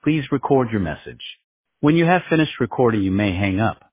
Please record your message. When you have finished recording, you may hang up.